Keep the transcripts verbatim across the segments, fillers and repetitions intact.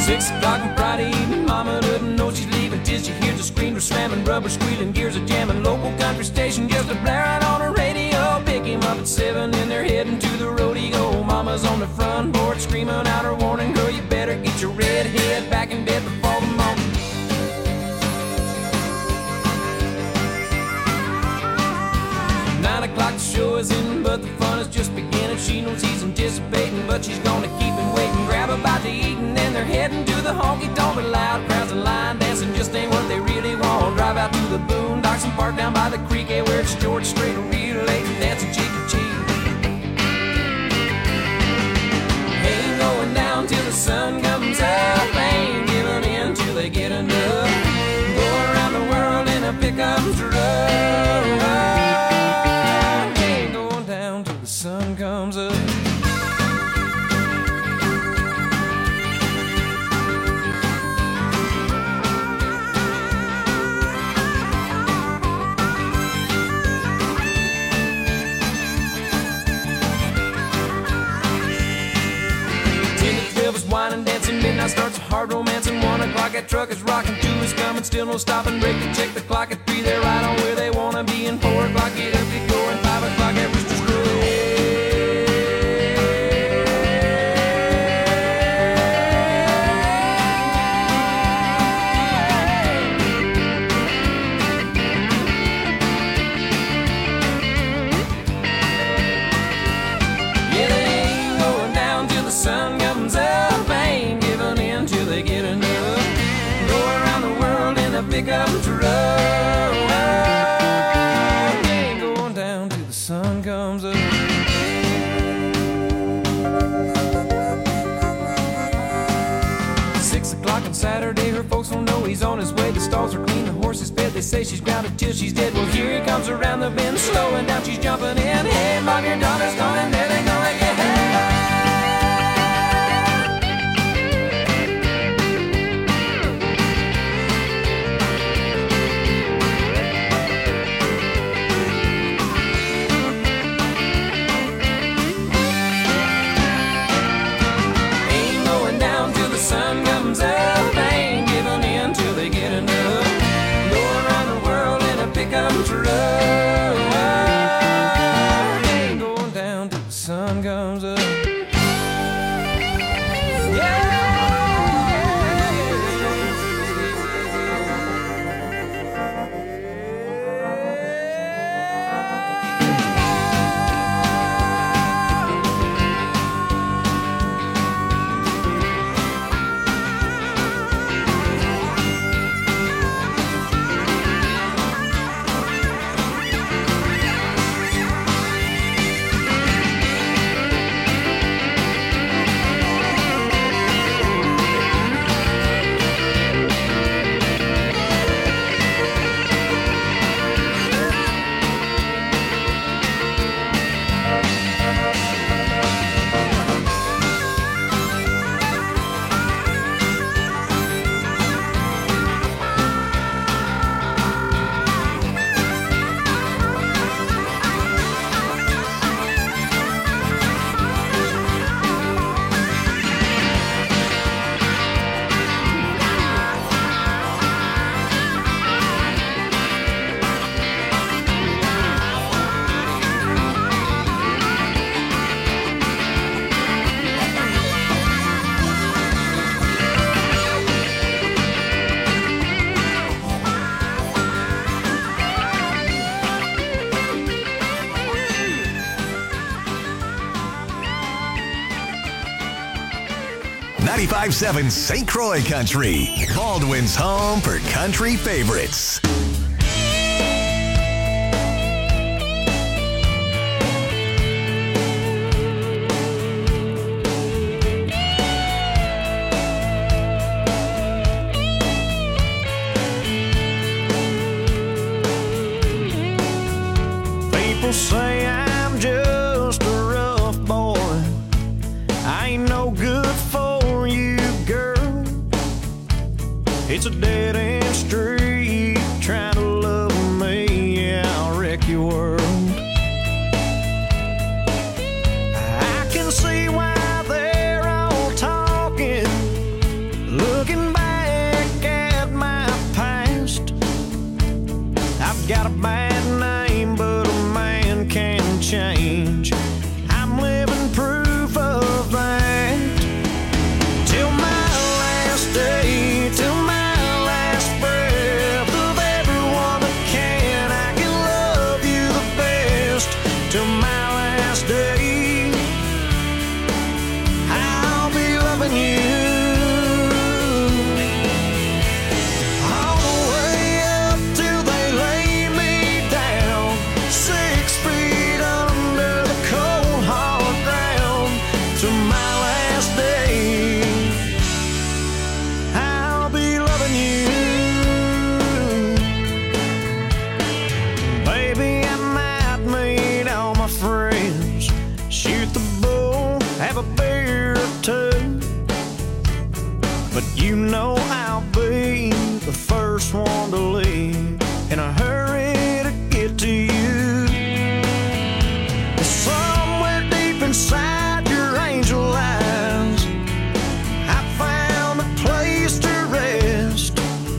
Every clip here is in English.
Six o'clock on Friday evening, mama doesn't know she's leaving till she hears the screamer slamming, rubber squealing, gears are jamming, local country station just a blaring on her radio. Pick him up at seven and they're heading to the rodeo. Mama's on the front porch screaming out her warning, girl, you better get your red head back in bed before the morning. Nine o'clock the show is in, but the fun is just beginning. She knows he's anticipating, but she's gonna keep him waiting. Grab a bite to eat and then they're heading to the honky-tonk. Loud crowds and line dancing just ain't what they really want. Drive out to the boondocks and park down by the creek, yeah, where it's George Strait real late and dancing cheek to cheek. Ain't going down till the sun comes up, ain't giving in till they get enough. Go around the world in a pickup truck. Sun comes up. Ten to twelve is wine and dancing, midnight starts a hard romancing. One o'clock that truck is rocking, two is coming, still no stopping. Break to check the clock at three, they're right on where they wanna be. And four o'clock get up to go, and five o'clock that rooster's crowing. Pick up a truck, ain't going down till the sun comes up. Six o'clock on Saturday, her folks don't know he's on his way. The stalls are clean, the horse is fed. They say she's grounded till she's dead. Well, here he comes around the bend, slowing down, she's jumping in. Hey, mom, your daughter's going, there they go again. Ain't going down till the sun comes up. ninety-five point seven Saint Croix Country, Baldwin's home for country favorites. People say I'm just a rough boy. I ain't no good for you, girl. It's a dead-end street. Trying to love me, yeah, I'll wreck your world. I can see why they're all talking. You know I'll be the first one to leave in a hurry to get to you. Somewhere deep inside your angel eyes, I found a place to rest.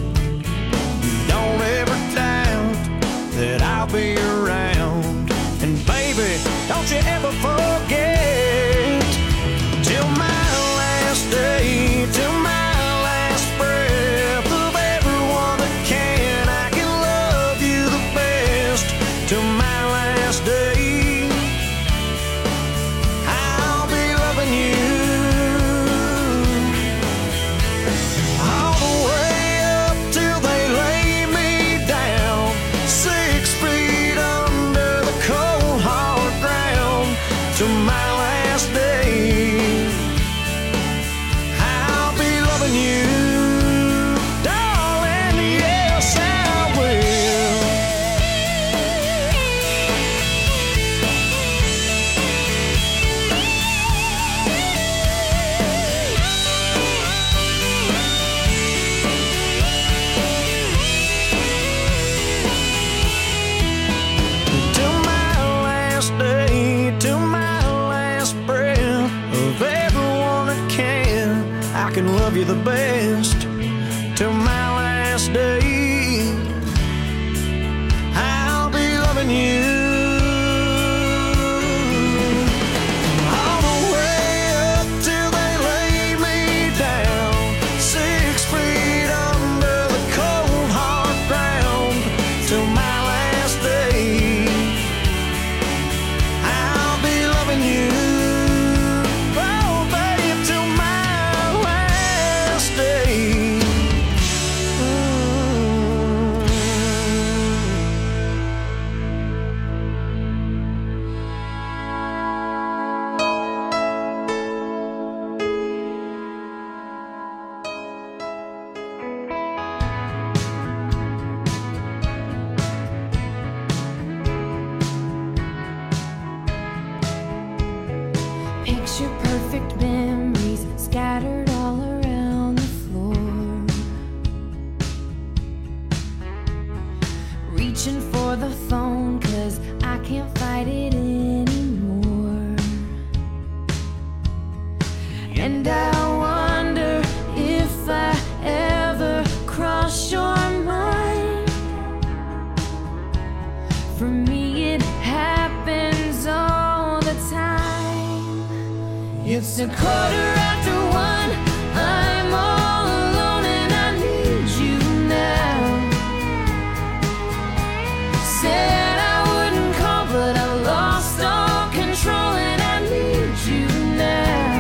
Don't ever doubt that I'll be around. And baby, don't you ever forget, till my last day, till my last breath of everyone that can, I can love you the best. Till my last day, I'll be loving you all the way up till they lay me down, six feet under the cold hard ground. Till my last day, I'll be loving you, darling, yes I will. Till my last day, till my last breath of everyone that can, I can love you the best. Till my last day, I'll be loving you all the way up till they lay me down, six feet under the cold hard ground. Till my last day, I'll be loving you, oh babe, till my last day. Picture perfect memories scattered all around the floor. Reaching for the phone, cause I can't fight it anymore. And I wonder if I ever cross your mind. For me, it happens all the time. It's a quarter after one, I'm all alone and I need you now. Said I wouldn't call, but I lost all control and I need you now.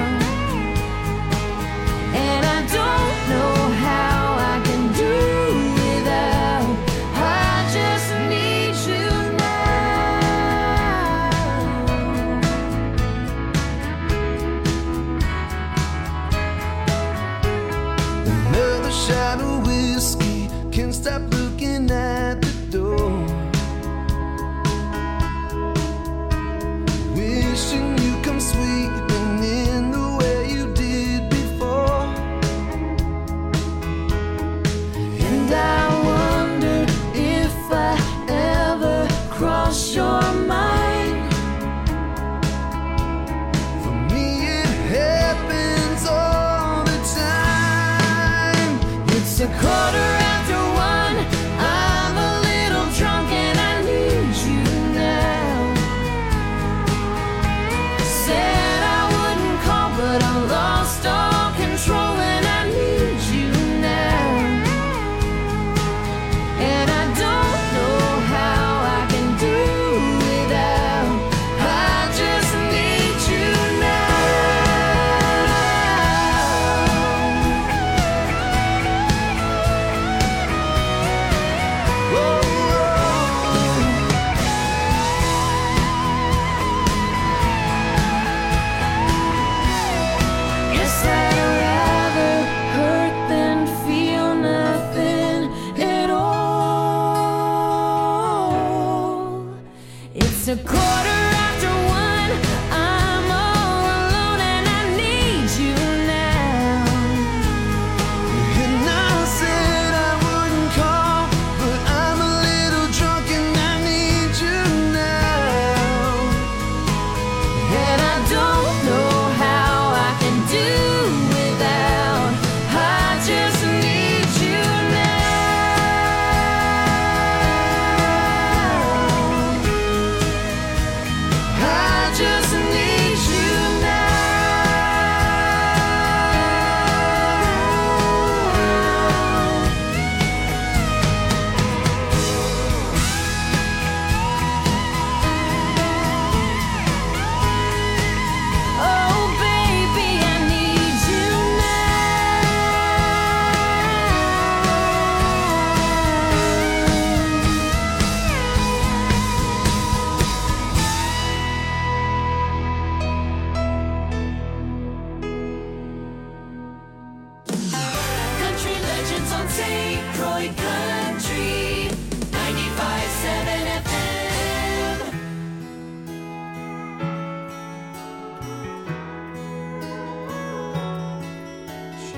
And I don't know how I can do without, I just need you now.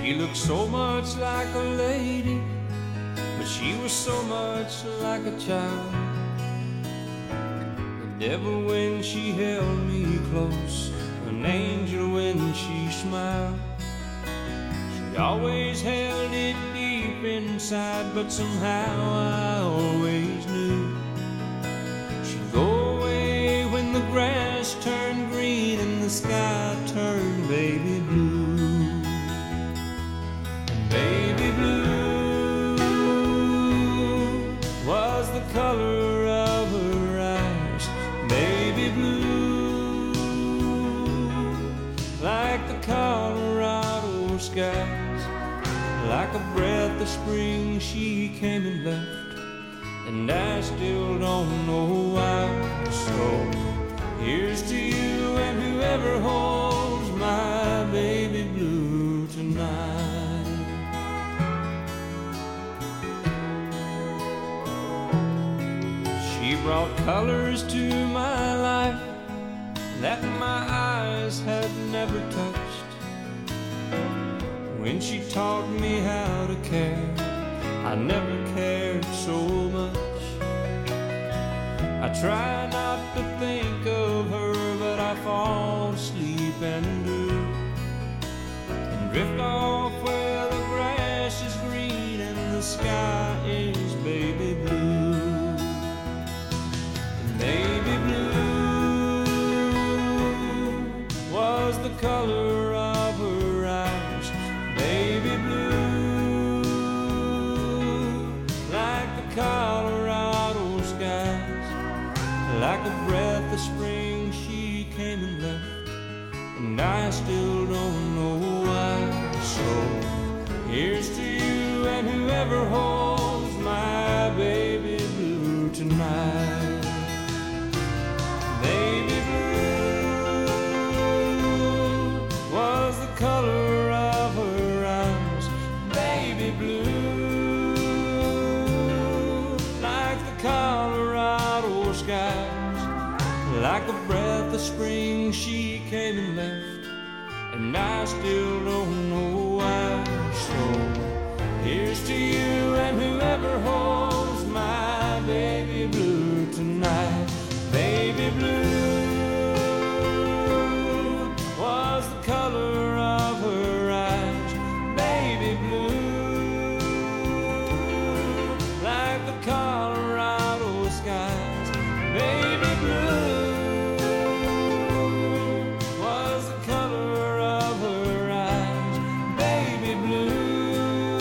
She looked so much like a lady, but she was so much like a child. The devil when she held me close, an angel when she smiled. She always held it deep inside, but somehow I always knew she'd go away when the grass turned green and the sky turned baby blue. And baby blue was the color of her eyes. Baby blue, like the Colorado skies. Like a breath of spring she came and left, and I still don't know why. So here's to you and whoever holds my baby blue tonight. She brought colors to my life that my eyes had never touched. When she taught me how to care, I never cared so much. I try not to think of her, but I fall asleep and do, and drift off where the grass is green and the sky is baby blue. And baby blue was the color of her eyes. Baby blue, like the Colorado skies. Like a breath of spring she came and left, and I still don't know why. So here's to you and whoever holds my baby blue tonight. Baby blue was the color of her eyes. Baby blue, like the Colorado skies. Like a breath of spring she came and left, and I still don't know why. So here's to you and whoever holds my baby blue tonight. Baby blue was the color of her eyes. Baby blue, like the Colorado skies. Baby blue was the color of her eyes. Baby blue,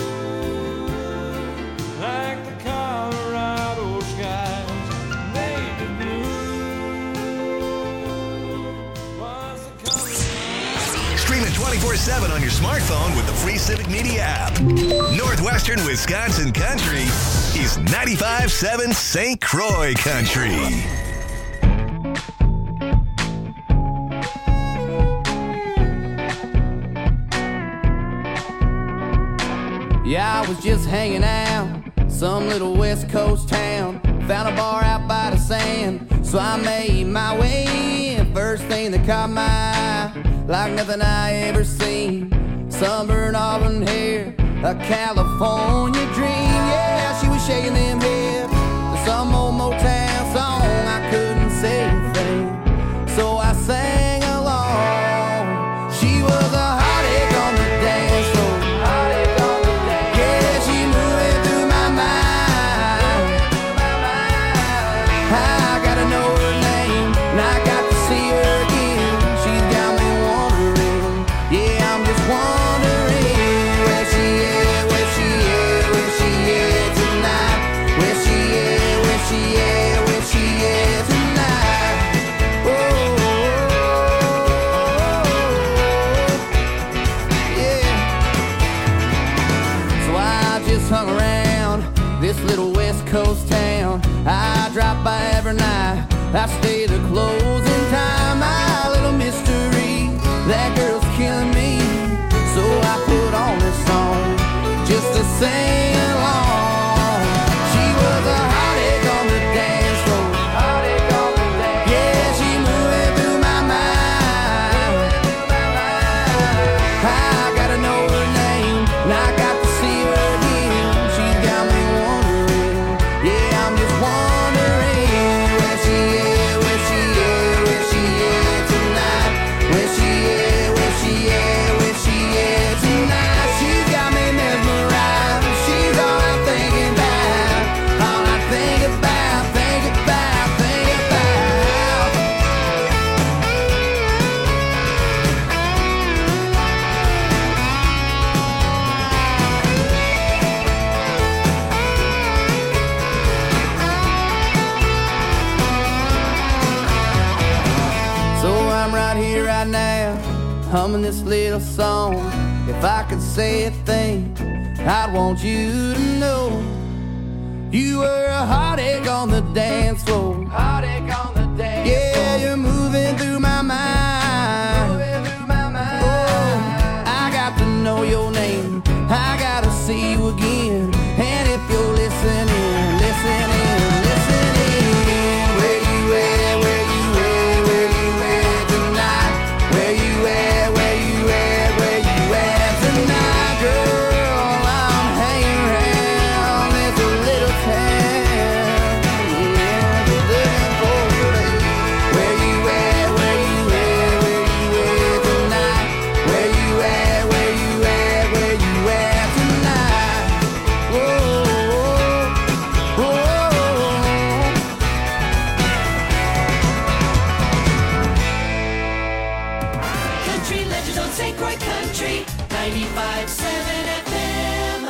like the Colorado skies. Baby blue was the color. Stream it twenty-four seven on your smartphone with the free Civic Media app. Northwestern Wisconsin Country is ninety-five point seven Saint Croix Country. Yeah, I was just hanging out, some little West Coast town. Found a bar out by the sand, so I made my way in. First thing that caught my eye, like nothing I ever seen. Sunburned auburn hair, a California dream. Yeah, she was shaking them hips to some old Motown song. I couldn't say a thing, so I sang along. She was a hot egg on the dance floor. Yeah, she moving through my mind. I gotta know her name, and I got to see her again. She's got me wondering. Yeah, I'm just wondering where she is, where she is, where she is tonight. Where I'm right here, right now, humming this little song. If I could say a thing, I'd want you to know you were a heartache on the dance floor. Heartache on the dance floor. Yeah, you're moving through my mind. Moving through my mind. Oh, I got to know your name. I gotta see you again. And if you're listening, listening, listening, where you at, where you at, where you at tonight? Where you at, where you at, where you at tonight, girl? I'm hanging around this little town. Yeah, just looking for you. Where you at, where you at, where you at tonight? Where you at, where you at, where you at tonight? Whoa, whoa, whoa. Country legends on Saint Croix Country, ninety-five point seven F M.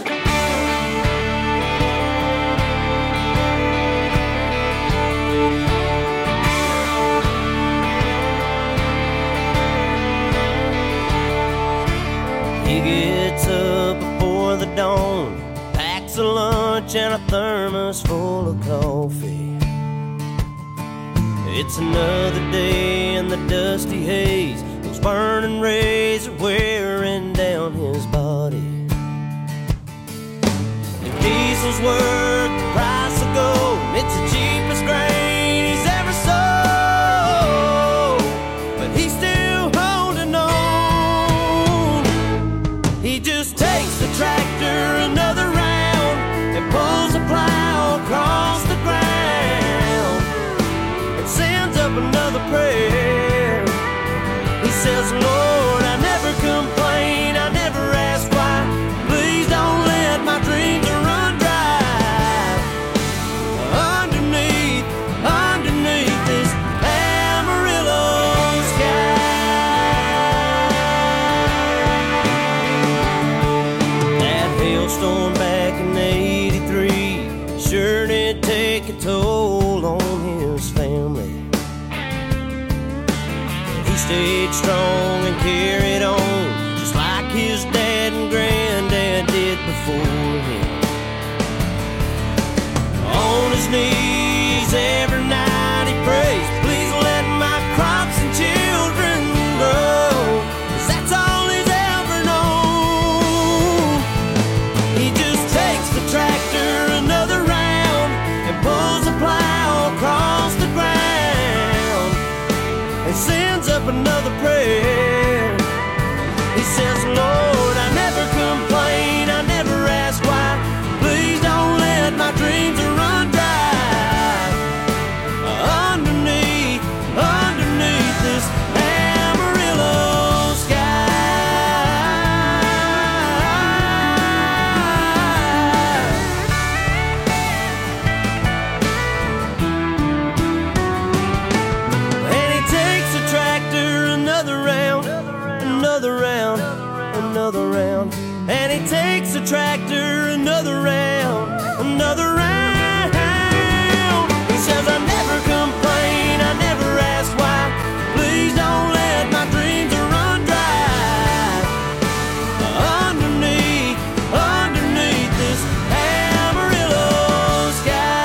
He gets up before the dawn, packs a lunch and a thermos full of coffee. It's another day in the dusty haze. Those burning rays are wearing down his body. If diesel's worth the price of gold, it's the cheapest grain he's ever sold. But he's still holding on. He just takes the tractor another round and pulls a plow across the ground and sends up another prayer. He says, Lord, I never complain, I never ask why. Please don't let my dreams run dry. Underneath, underneath this Amarillo sky. That hailstorm back in eighty-three sure did take a toll on his family. He stayed strong and carried on, just like his dad and granddad did before him. On his knees every night he prays, please let my crops and children grow, 'cause that's all he's ever known. He just takes the tractor another round and pulls a plow across the ground and sends up another prayer. He says, Lord, I never complain, I never ask why. Please don't let my dreams run dry. Underneath, underneath this Amarillo sky. And he takes the tractor another round, another round, another round. And he takes the tractor another round, another round. He says, I never complain, I never ask why. Please don't let my dreams run dry. Underneath, underneath this Amarillo sky.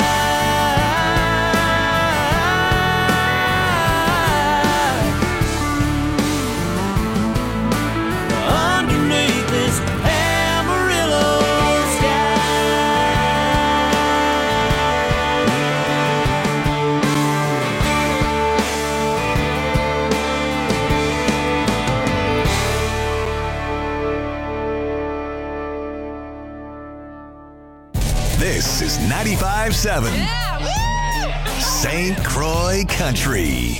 Underneath this Amarillo sky. This is ninety-five point seven Saint Croix Country.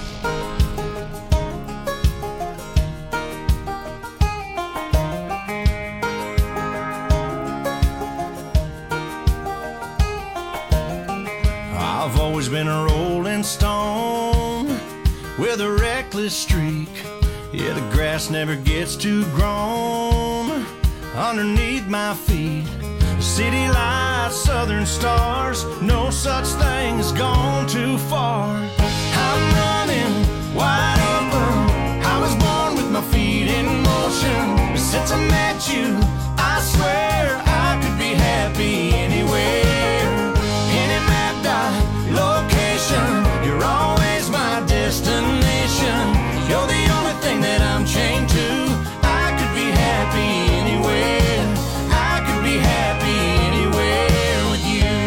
I've always been a rolling stone with a reckless streak. Yeah, the grass never gets too grown underneath my feet. City lights, southern stars, no such thing as gone too far. I'm running wide open destination. You're the only thing that I'm chained to. I could be happy anywhere. I could be happy anywhere with you.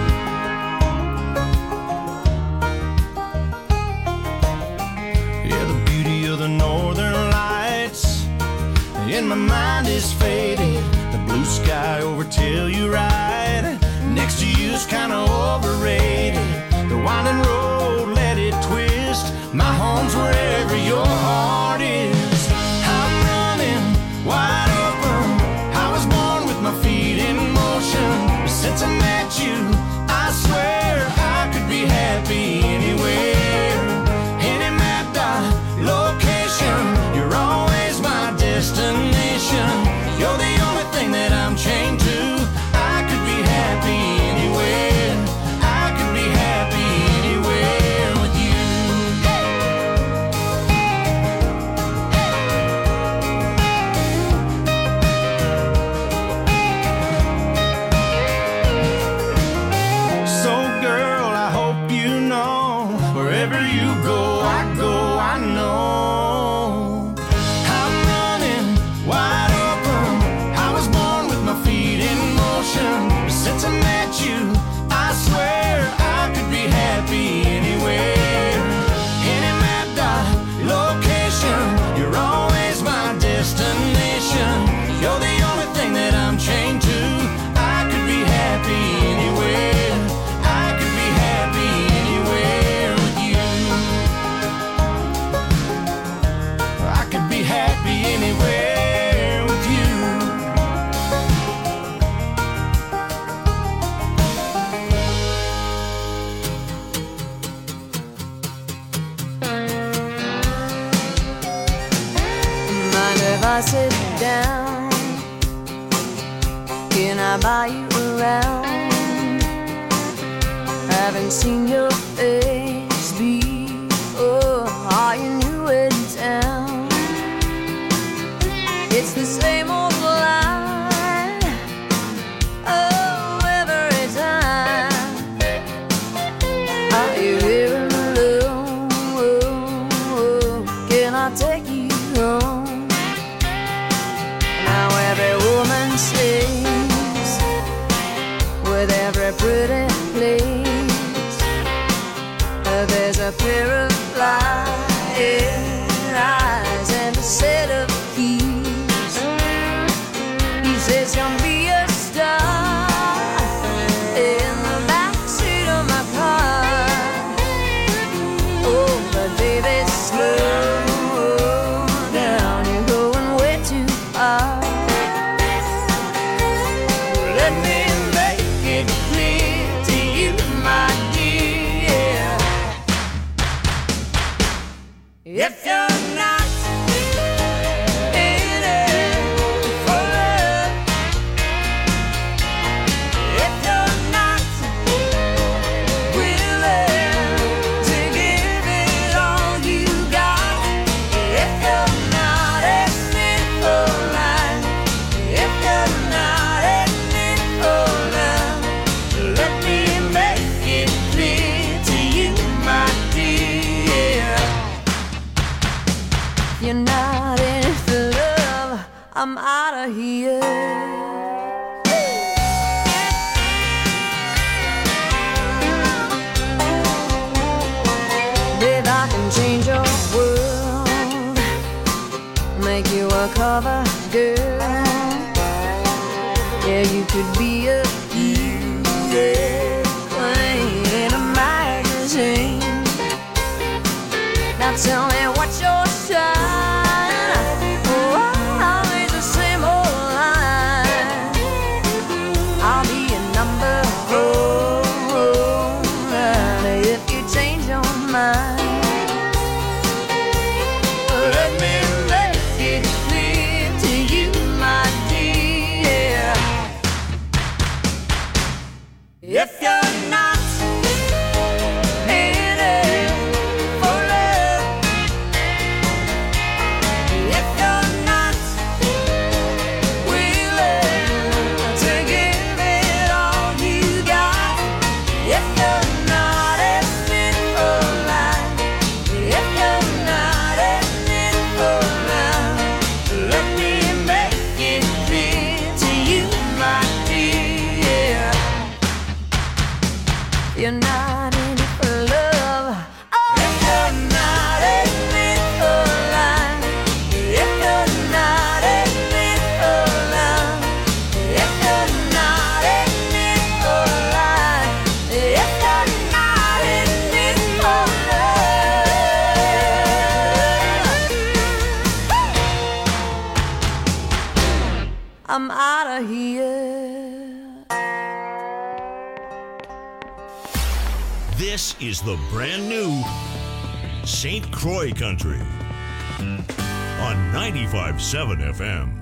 Yeah, the beauty of the northern lights in my mind is faded. The blue sky over Telluride next to you's kinda overrated. The winding road, let it twist. My home's wherever your heart is. I'm running wide open. I was born with my feet in motion. Since I met you, I swear I could be happy anywhere. Any map dot location, you're always my destination. You're the only thing that I'm chained to. I could be happy anywhere. I could be happy anywhere with you. So girl, I hope you know, wherever you go, I go, I know. I'm running wide open. I was born with my feet in motion. Since I met you, I swear I could be happy anywhere. Any map dot location, you're always my destination. You're the only thing that I'm chained to. I could be happy anywhere. I could be happy anywhere with you. I could be happy anywhere with you. Mind if I sit down? Can I buy you around? Haven't seen your face before. Are you new in town? It's the same old line. Oh, every time. Are you here alone? Can I take you home? Now every woman says, with every pretty place, uh, there's a pair of flying eyes and a set of keys. He says, come be a star in the backseat of my car. Oh, but baby, slow down, you're going way too far. Let me make it clear to you, my dear. If you're not in it for love, if you're not willing to give it all you got, if you're not in it for life, if you're not in it for love, let me make it clear to you, my dear. If you're not in it for love, I'm out of here. Babe, I can change your world, make you a cover girl. Yeah, you could be a queen in a magazine. Now tell me what's your shine? Oh, always the same old line. I'll be a number four if you change your mind. Let me make it clear to you, my dear. If you're not in it for love, This is the brand new Saint Croix Country on ninety-five point seven F M.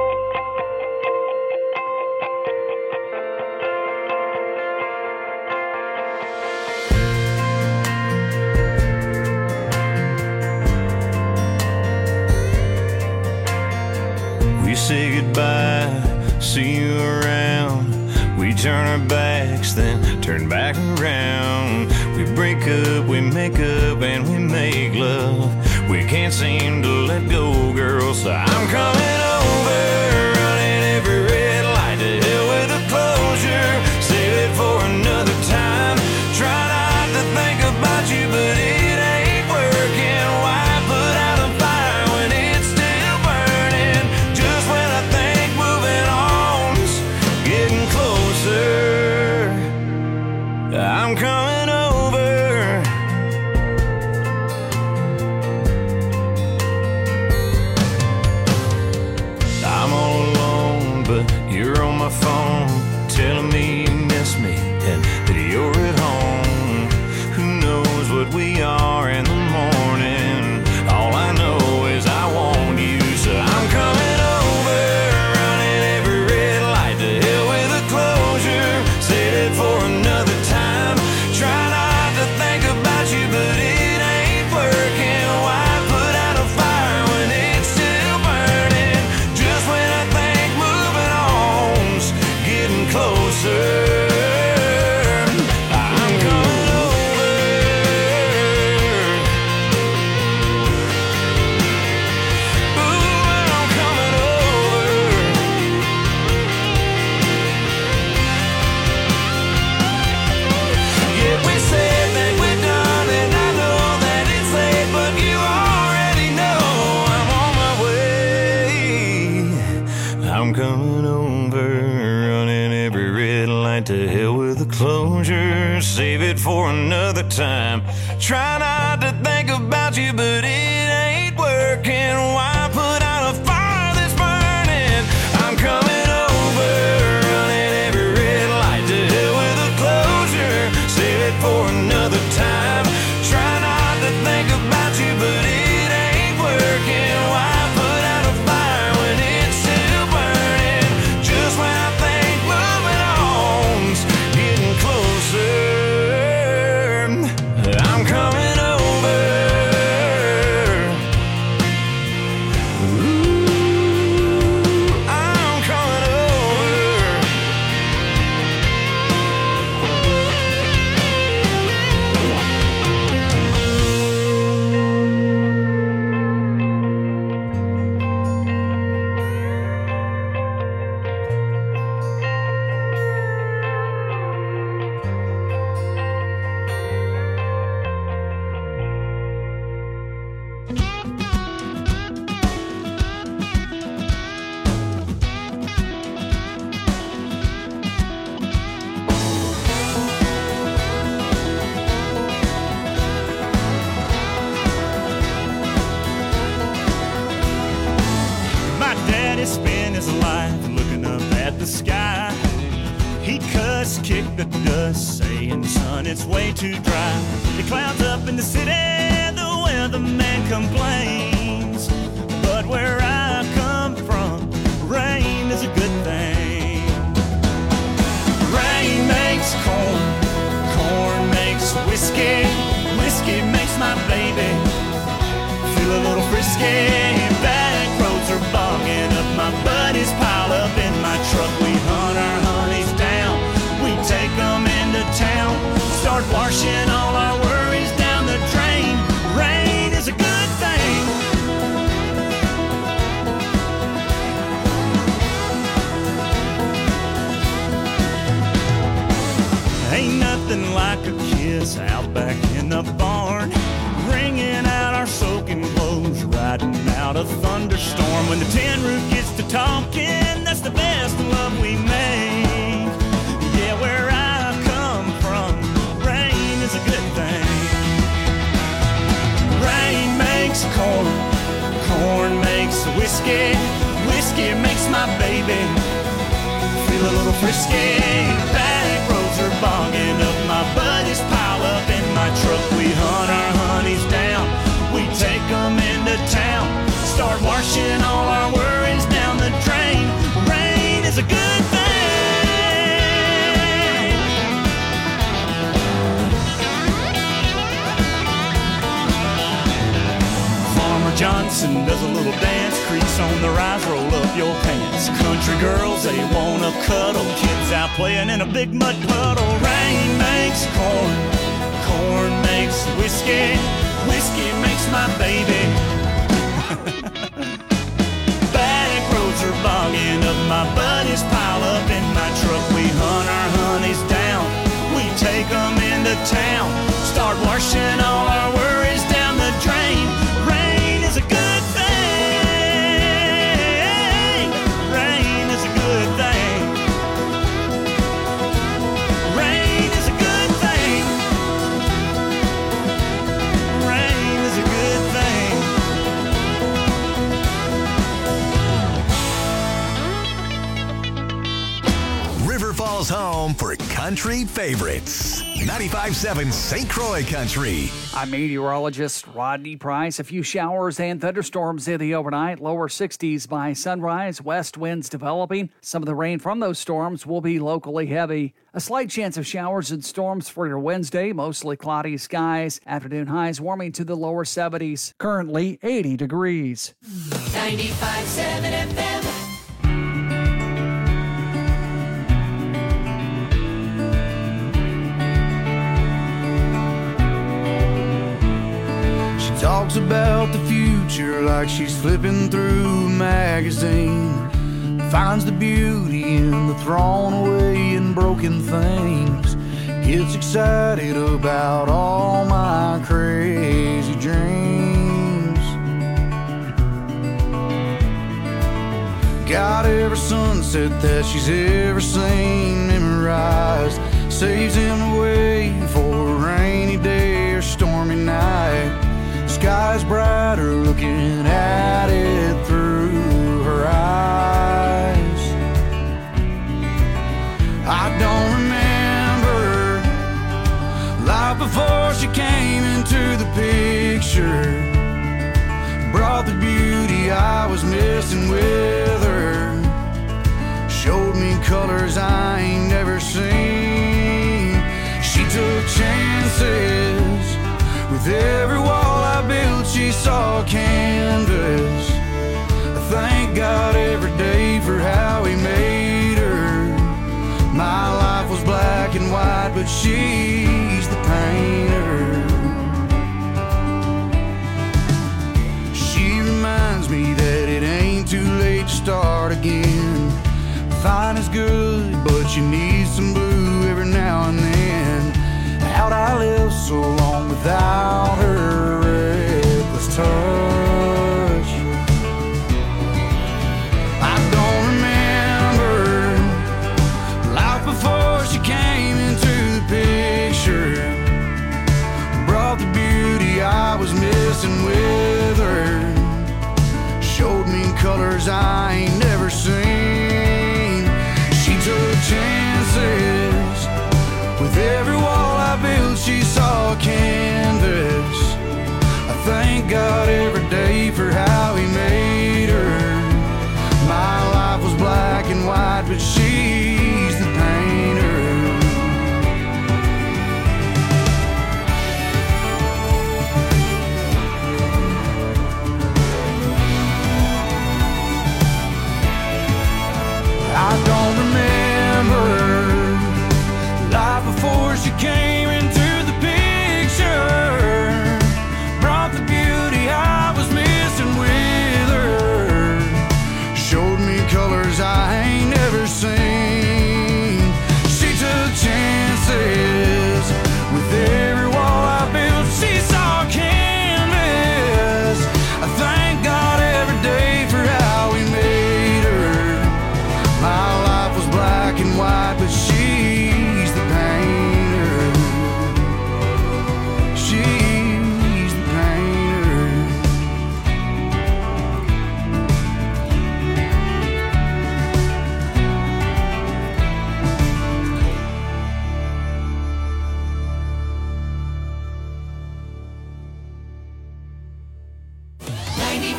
We say goodbye, see you around. We turn our backs, then turn back around. We break up, we make up, and we make love. We can't seem to let go, girl, so I'm coming over, running every red light. To hell with the closure, save it for another time. Try not to think about you, but it ain't working. Why put out a fire when it's still burning? Just when I think moving on's getting closer, I'm coming over. I'm all alone, but you're on my phone, telling me you miss me and that you're at home. Who knows what we are in the morning? All I know is I want you, so I'm coming over, running every red light. To hell with a closure, save it for another time. Try not to think about you, but it ain't working. Why put out a fire when it's still burning? Just when I think moving on's getting closer, I'm coming over. Ooh, I'm coming over. Yeah, we said that we're done, and I know that it's late, but you already know I'm on my way. I'm coming over, running every red light. To hell with the closure, save it for another time. Try not to think about you, but it ain't working. Why put out a fire that's burning? I'm coming over, running every red light. To hell with the closure, save it for another time. Try not to think about you, but it ain't working. Why put out a fire when it's still burning? Just when I think moving on's getting closer, I'm coming over. Ooh, I'm coming over. My daddy spent his life looking up at the sky. He cussed, kicked the dust, saying, son, it's way too dry. The clouds up in the city, the weatherman complains. But where I come from, rain is a good thing. Rain makes corn, corn makes whiskey, whiskey makes my baby feel a little frisky. Back roads are bogging up, my buddies pile up in my truck. We hunt our honeys down, we take them into town, start washing all our worries down the drain. Rain is a good thing. Ain't nothing like a kiss out back in the barn, wringing out our soaking clothes, riding out a thunderstorm. When the tin roof gets to talking, that's the best love we make. Yeah, where I come from, rain is a good thing. Rain makes corn, corn makes whiskey, whiskey makes my baby feel a little frisky. Back roads are bogging up, my buddies pile up in my truck. We hunt our honeys down, we take them into town, start washing all our worries down the drain. Rain is a good thing. Farmer Johnson does a little dance, crease on the rise, roll up your pants. Country girls, they wanna cuddle, kids out playing in a big mud puddle. Rain makes corn, corn makes whiskey, whiskey makes my baby. Back roads are bogging up, my buddies pile up in my truck. We hunt our honeys down, we take them into town, start washing all our worries down the drain. Rain is a good thing. Rain is a good thing. Rain is a good thing. Rain is a good thing. River Falls home for country favorites. ninety-five seven Saint Croix Country. I'm meteorologist Rodney Price. A few showers and thunderstorms in the overnight. Lower sixties by sunrise. West winds developing. Some of the rain from those storms will be locally heavy. A slight chance of showers and storms for your Wednesday. Mostly cloudy skies. Afternoon highs warming to the lower seventies. Currently eighty degrees. ninety-five seven F M. Talks about the future like she's flipping through a magazine. Finds the beauty in the thrown away and broken things. Gets excited about all my crazy dreams. Got every sunset that she's ever seen memorized. Saves him away for a rainy day or stormy night. Sky's brighter looking at it through her eyes. I don't remember life before she came into the picture. Brought the beauty I was missing with her. Showed me colors I ain't never seen. She took chances. With every wall I built, she saw a canvas. I thank God every day for how he made her. My life was black and white, but she's the painter. She reminds me that it ain't too late to start again. Fine is good, but you need some blue every now and then. How'd I live so long without her reckless touch? I don't remember life before she came into the picture. Brought the beauty I was missing with her. Showed me colors I ain't never seen. She took chances. With every wall I built, she saw a canvas. I thank God every day for how he made her. My life was black and white, but she's the painter. I don't remember life before she came into the picture. Brought the beauty I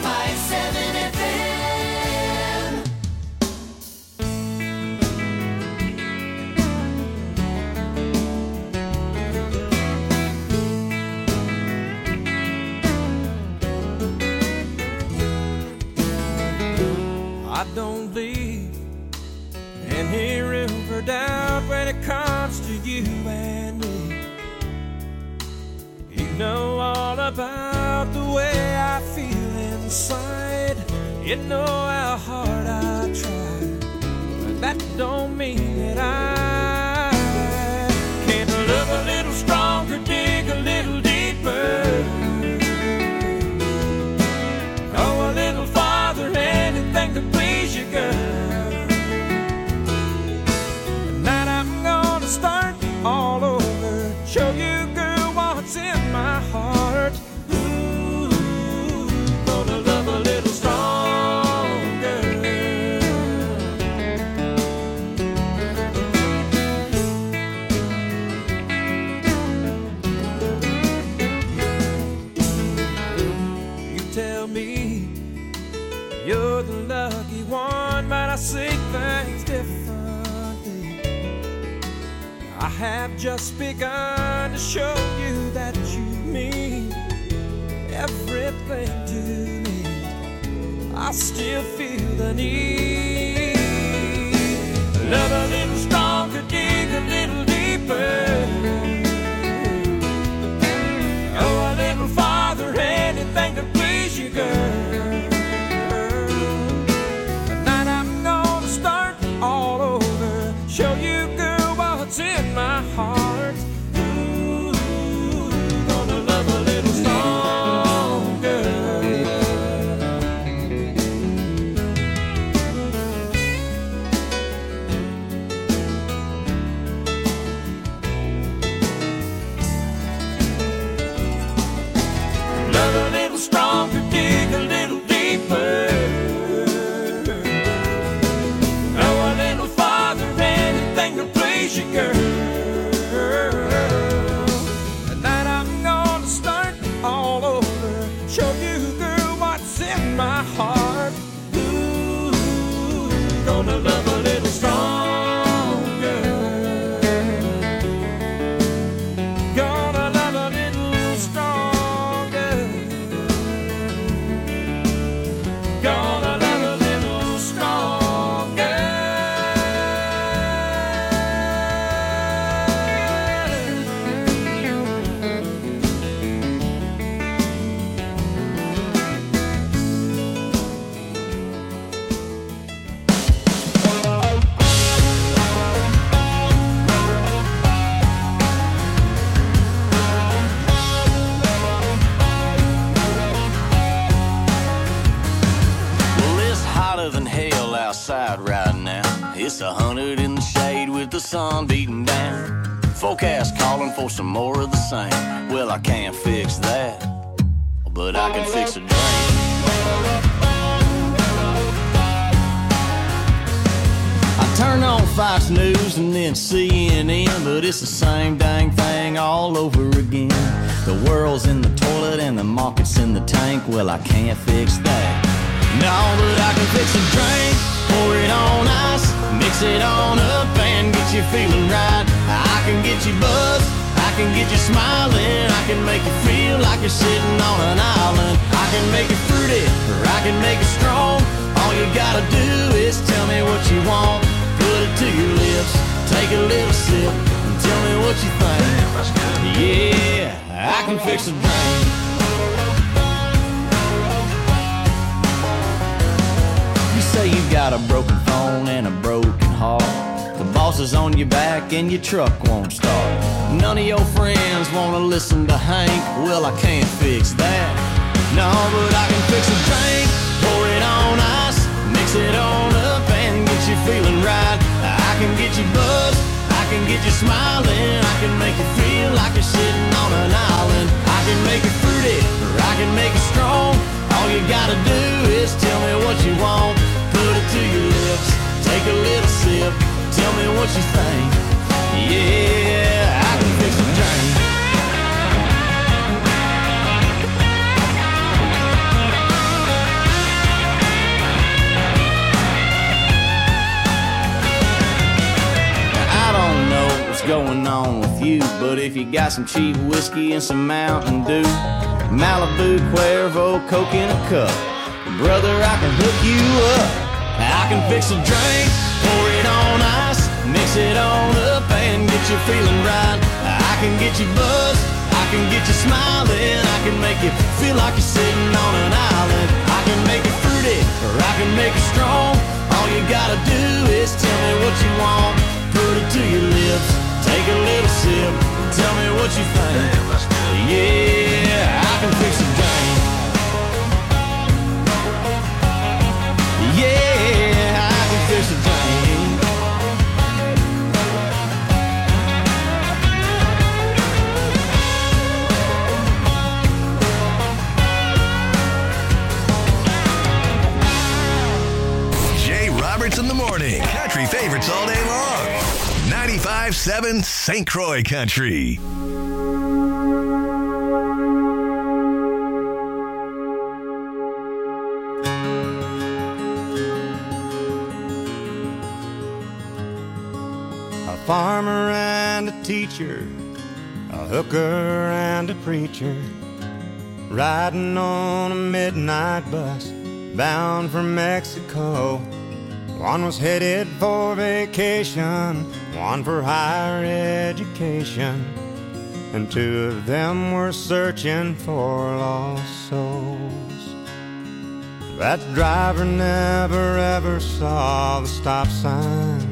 ninety-five seven F M. I don't leave any room for doubt when it comes to you and me. You know all about the way I feel inside. You know how hard I try, but that don't mean that I can't love a little stronger, dig a little deeper, go a little farther, anything to please you, girl. Tonight I'm gonna start all over, show you, girl, what's in my heart. Ooh, gonna love a little stronger. You tell me you're the lucky one, but I see things differently. I have just begun to show you that you mean everything to me. I still feel the need. Love a little stronger, dig a little deeper, go a little farther, anything to please you, girl. Tonight I'm gonna start all over, show you, girl, what's in my heart. Ooh, gonna love a little stronger. Love a little stronger, dig a little deeper, go a little farther, anything to please you, girl. Tonight I'm gonna start all over, show you, girl, what's in my heart. Ooh, gonna love a little stronger, gonna love a little stronger, gonna love a little stronger. Well, it's hotter than hell outside right now. It's a hundred in the shade with the sun beating down. Forecast calling for some more of the same. Well, I can't fix that, but I can fix a drink. I turn on Fox News and then C N N, but it's the same dang thing all over again. The world's in the toilet and the market's in the tank. Well, I can't fix that. No, but I can fix a drink, pour it on ice, mix it on up and get you feeling right. I can get you buzzed, I can get you smiling, I can make you feel like you're sitting on an island. I can make it fruity, or I can make it strong. All you gotta do is tell me what you want. Put it to your lips, take a little sip, and tell me what you think. Yeah, I can fix a drink. You say you got a broken phone and a broken heart. The boss is on your back and your truck won't start. None of your friends wanna listen to Hank. Well, I can't fix that. No, but I can fix a drink, pour it on ice, mix it on up and get you feeling right. I can get you buzzed, I can get you smiling, I can make you feel like you're sitting on an island. I can make it fruity, or I can make it strong. All you gotta do is tell me what you want. Put it to your lips, take a little sip, tell me what you think. Yeah, I can fix a drink. wrong with you. But if you got some cheap whiskey and some Mountain Dew, Malibu, Cuervo, Coke in a cup, brother, I can hook you up. I can fix a drink, pour it on ice, mix it on up and get you feeling right. I can get you buzzed, I can get you smiling, I can make you feel like you're sitting on an island. I can make it fruity, or I can make it strong. All you gotta do is tell me what you want. Put it to your lips, take a little sip, tell me what you think. Yeah, I can fix a drink. Yeah, I can fix a drink. Jay Roberts in the morning. Country favorites all day long. ninety-five seven Saint Croix Country. A farmer and a teacher, a hooker and a preacher, riding on a midnight bus bound for Mexico. One was headed for vacation, one for higher education, and two of them were searching for lost souls. That driver never ever saw the stop sign,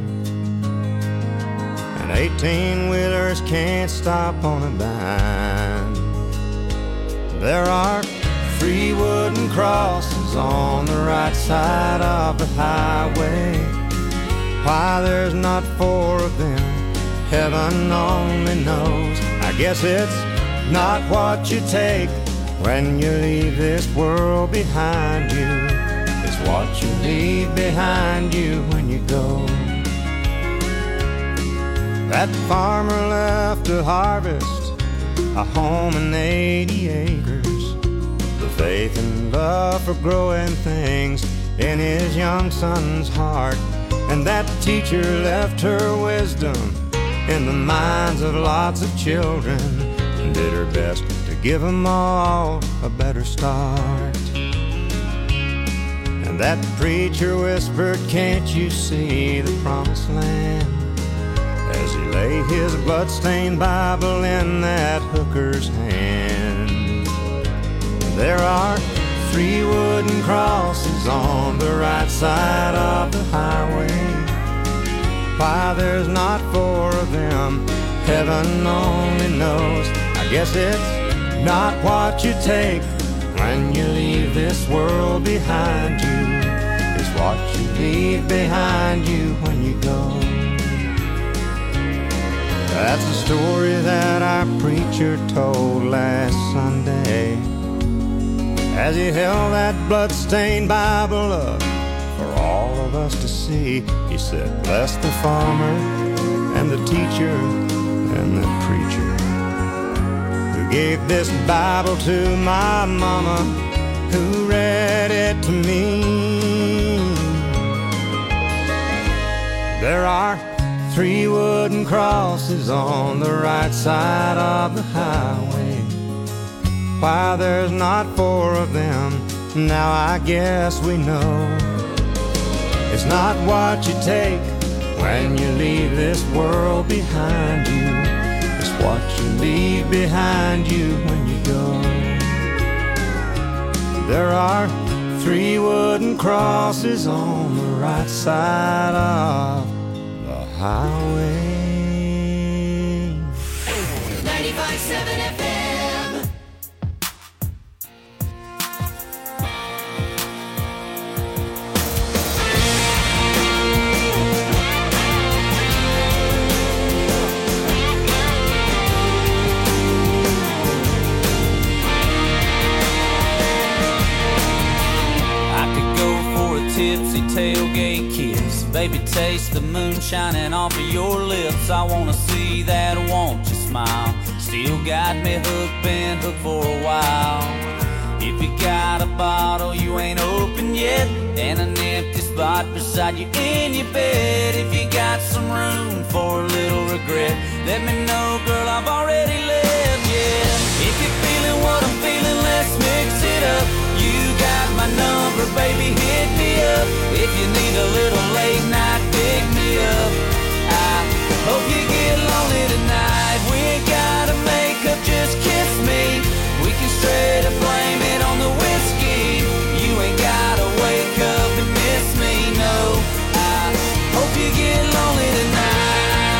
and eighteen-wheelers can't stop on a dime. There are three wooden crosses on the right side of the highway. Why there's not four of them, heaven only knows. I guess it's not what you take when you leave this world behind you. It's what you leave behind you when you go. That farmer left to harvest a home and eighty acres, the faith and love for growing things in his young son's heart. And that teacher left her wisdom in the minds of lots of children, and did her best to give them all a better start. And that preacher whispered, "Can't you see the promised land?" as he lay his bloodstained Bible in that hooker's hand. There are three wooden crosses on the right side of the highway. Why there's not four of them, heaven only knows. I guess it's not what you take when you leave this world behind you. It's what you leave behind you when you go. That's the story that our preacher told last Sunday as he held that blood-stained Bible up for all of us to see. He said, "Bless the farmer and the teacher and the preacher who gave this Bible to my mama, who read it to me." There are three wooden crosses on the right side of the highway. Why there's not four of them, now I guess we know. It's not what you take when you leave this world behind you. It's what you leave behind you when you go. There are three wooden crosses on the right side of the highway. ninety-five seven F M. Tipsy tailgate kiss, baby, taste the moon shining off of your lips. I wanna see that, won't you smile? Still got me hooked, been hooked for a while. If you got a bottle you ain't opened yet, and an empty spot right beside you in your bed. If you got some room for a little regret, let me know, girl, I've already left, yeah. If you're feeling what I'm feeling, let's mix it up. You got my number, baby, hit me up. If you need a little late night, pick me up. I hope you get lonely tonight. We ain't gotta make up, just kiss me. We can straight up blame it on the whiskey. You ain't gotta wake up and miss me, no. I hope you get lonely tonight.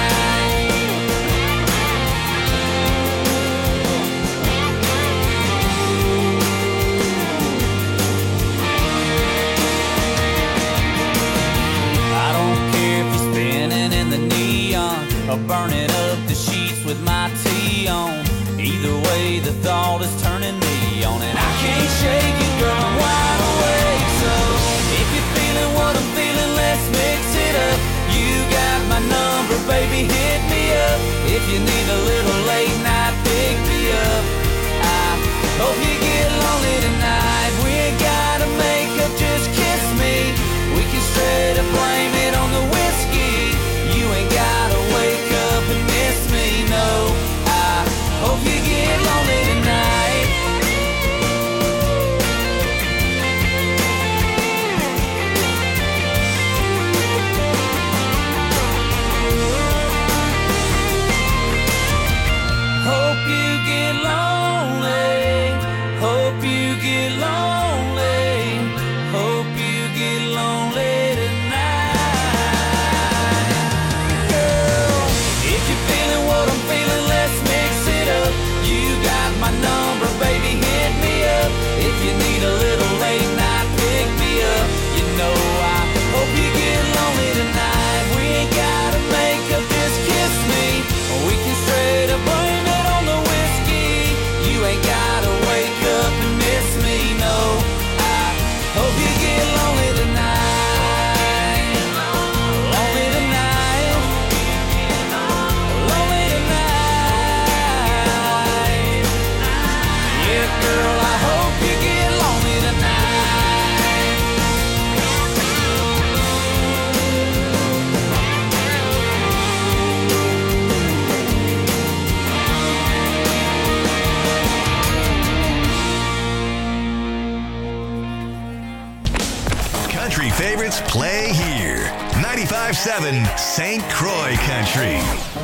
I don't care if you're spinning in the neon or burning up the sheets with my tea on. Either way, the thought is turning me on, and I can't shake it, girl, I'm wide awake. So if you're feeling what I'm feeling, let's mix it up. You got my number, baby, hit me up. If you need a little late night, pick me up. I hope you get lonely tonight. We ain't gotta make up, just kiss me. We can straight up blame it on the whiskey. You ain't gotta wake up and miss me, no. I hope you get lonely tonight. Hope you get lonely. Hope you get lonely. Hope you get lonely tonight. Girl, if you're feeling what I'm feeling, let's mix it up. You got my number, baby, hit me up. If you need a little late night, pick me up. You know I hope you get lonely tonight. We ain't gotta make up, just kiss me. We can straight up blame it on the whiskey. You ain't gotta wake up and miss me, no. I hope you get lonely tonight. Lonely tonight. Lonely tonight. Yeah, girl, I hope you get lonely tonight. Country favorites play here. ninety-five seven Saint Croix Country.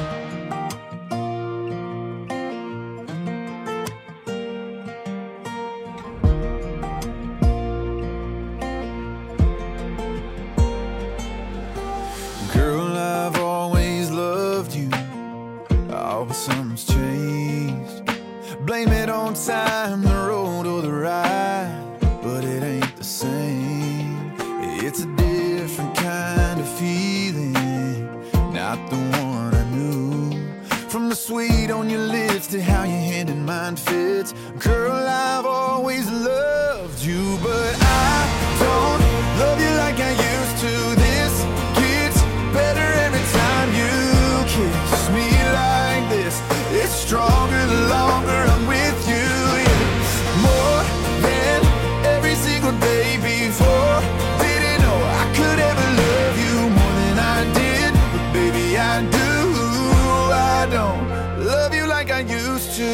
Girl, I've always loved you. Oh, but something's changed. Blame it on time, the road or the ride, but it ain't the same. It's a different kind of feeling, not the one I knew. From the sweet on your lips to how your hand in mine fits. Girl, I've always loved you, but I don't love you like I used to. This gets better every time you kiss me like this. It's stronger the longer I'm with you. Yeah. More than every single day before. Didn't know I could ever love you more than I did, but baby I do. I don't love you like I used to.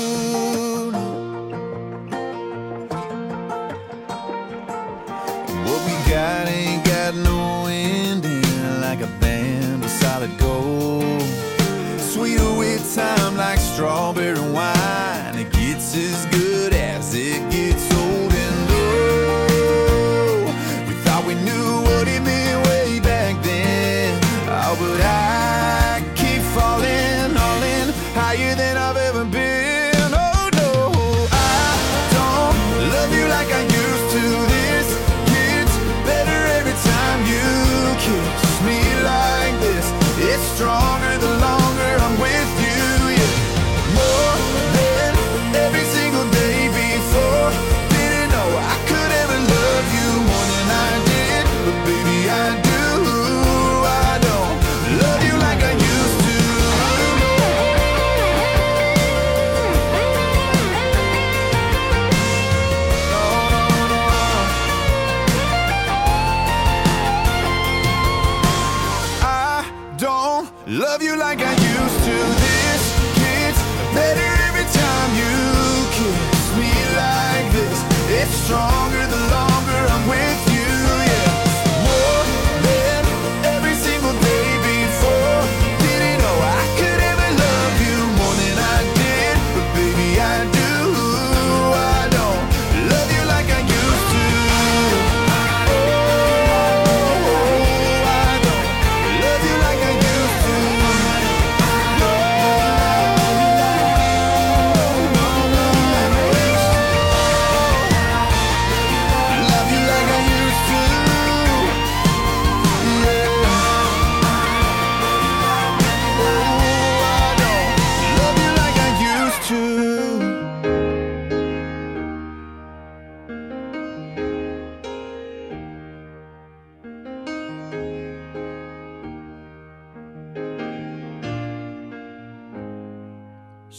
What we got ain't got no ending, like a band of solid gold. Sweeter with time, like strawberry wine. It gets as good as it gets old. And oh, we thought we knew what it meant way back then. Oh, but I keep falling, all in, higher than I've ever been. Oh no, I don't love you like I used to. This gets better every time you kiss me like this. It's stronger the longer I'm with you, yeah. More than every single day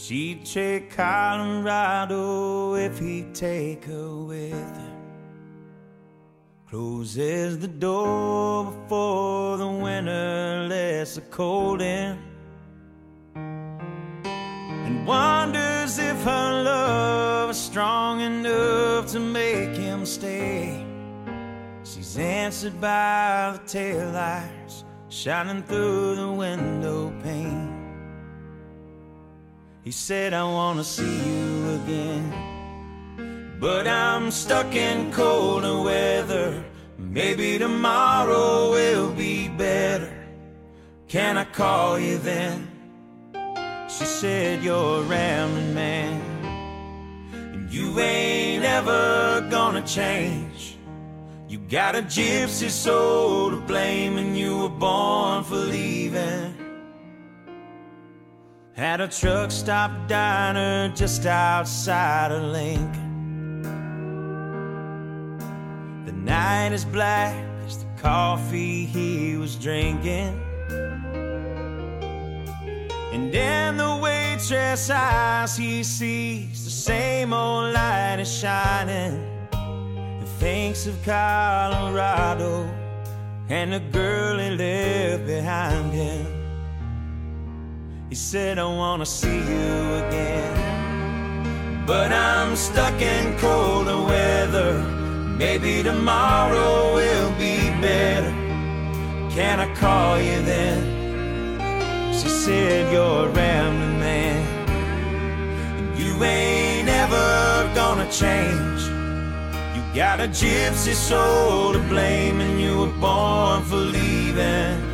She'd take Colorado if he'd take her with him. Closes the door before the winter lets the cold in, and wonders if her love is strong enough to make him stay. She's answered by the taillights shining through the window pane. He said, I wanna see you again, but I'm stuck in colder weather. Maybe tomorrow will be better. Can I call you then? She said, you're a rambling man, and you ain't ever gonna change. You got a gypsy soul to blame, and you were born for leaving. At a truck stop diner just outside of Lincoln. The night is black as the coffee he was drinking, and in the waitress' eyes he sees the same old light is shining, and thinks of Colorado and the girl he left behind him. He said, I wanna see you again, but I'm stuck in colder weather. Maybe tomorrow will be better. Can I call you then? She said, you're a rambling man, and you ain't ever gonna change. You got a gypsy soul to blame, and you were born for leaving.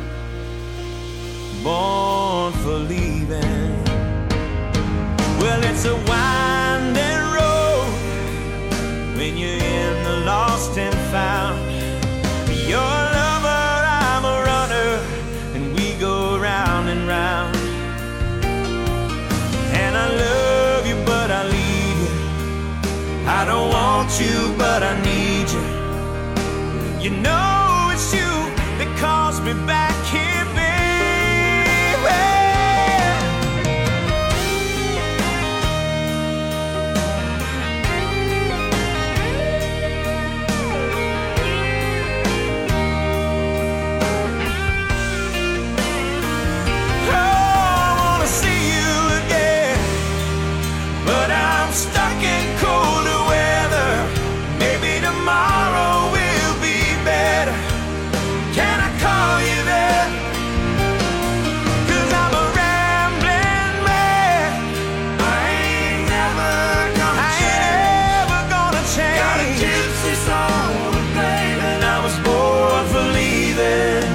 Born for leaving. Well, it's a winding road when you're in the lost and found. You're a lover, I'm a runner, and we go round and round. And I love you, but I leave you. I don't want you, but I need you. You know it's you that calls me back here, baby. Stuck in colder weather. Maybe tomorrow will be better. Can I call you there? Cause I'm a rambling man. I ain't never gonna I change. Ain't ever gonna change. Got a gypsy soul to blame, and I was born for leaving.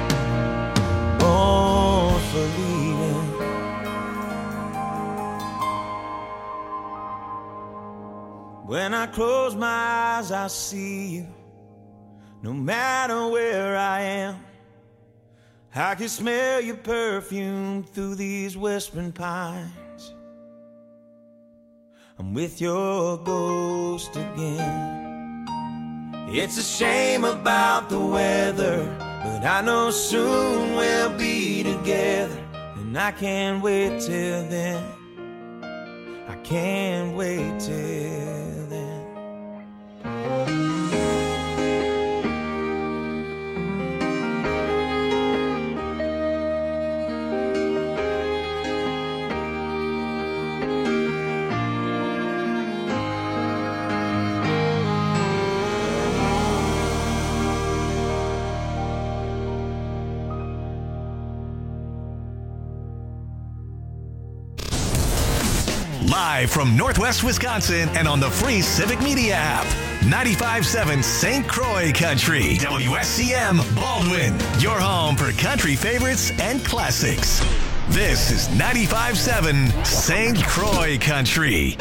Born for leaving. When I close my eyes, I see you. No matter where I am, I can smell your perfume through these whispering pines. I'm with your ghost again. It's a shame about the weather, but I know soon we'll be together. And I can't wait till then. I can't wait till live from Northwest Wisconsin and on the free Civic Media app. ninety-five point seven Saint Croix Country. W S C M Baldwin. Your home for country favorites and classics. This is ninety-five point seven Saint Croix Country.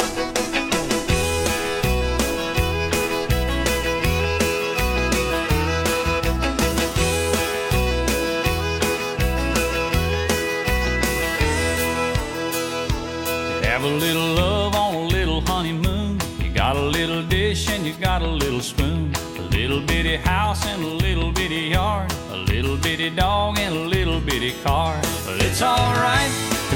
Have a little love on a little honeymoon. You got a little dish and you got a little spoon. A little bitty house and a little bitty yard. A little bitty dog and a little bitty car. But it's alright,